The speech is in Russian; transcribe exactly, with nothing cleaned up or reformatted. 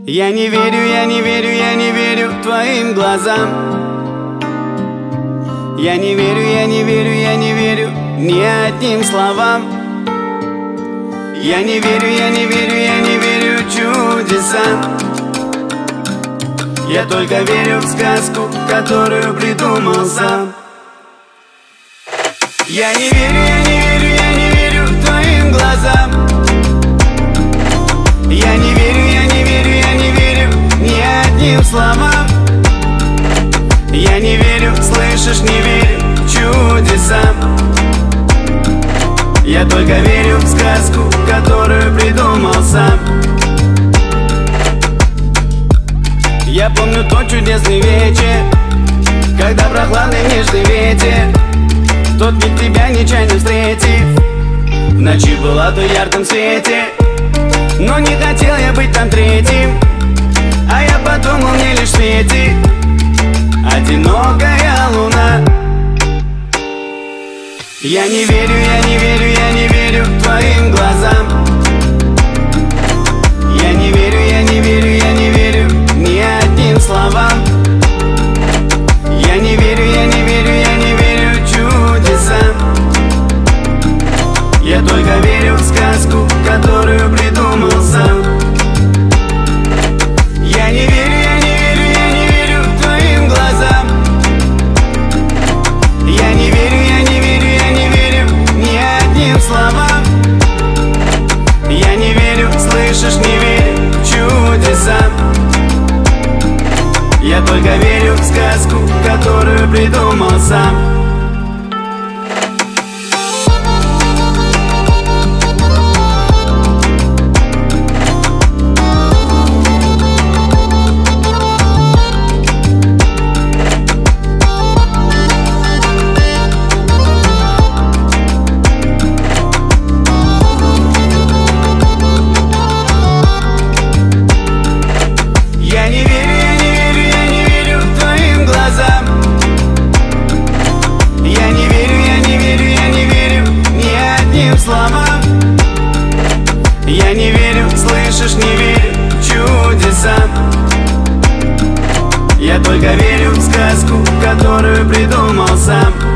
Я не верю, я не верю, я не верю твоим глазам. Я не верю, я не верю, я не верю ни одним словам. Я не верю, я не верю, я не верю чудесам. Я только верю в сказку, которую придумал сам. Я не верю, я не верю, я не верю твоим глазам. Я не верю, я не верю, я не верю ни одним словам. Я не верю, слышишь, не верю чудесам. Я только верю в сказку, которую придумал сам. Я помню тот чудесный вечер, когда прохладный нежный ветер в тот миг тебя нечаянно встретив, в ночи была то ярком свете. Но не хотел я быть там третьим, а я подумал, мне лишь светит одинокая луна. Я не верю, я не верю, я не верю твоим глазам. Я не верю, я не верю, я не верю ни одним словам. Я не верю, я не верю, я не верю чудесам. Я только верю в сказку, которую придумал сам. Я не верю, я не верю, я не верю твоим глазам. Я не верю, я не верю, я не верю ни одним словам. Я не верю, слышишь, не верю чудесам. Я только верю в сказку, которую придумал сам. Я не верю, я не верю, я не верю твоим глазам. Я не верю, я не верю, я не верю ни одним словам. Я не верю, слышишь, не верю чудесам. Я только верю в сказку, которую придумал сам.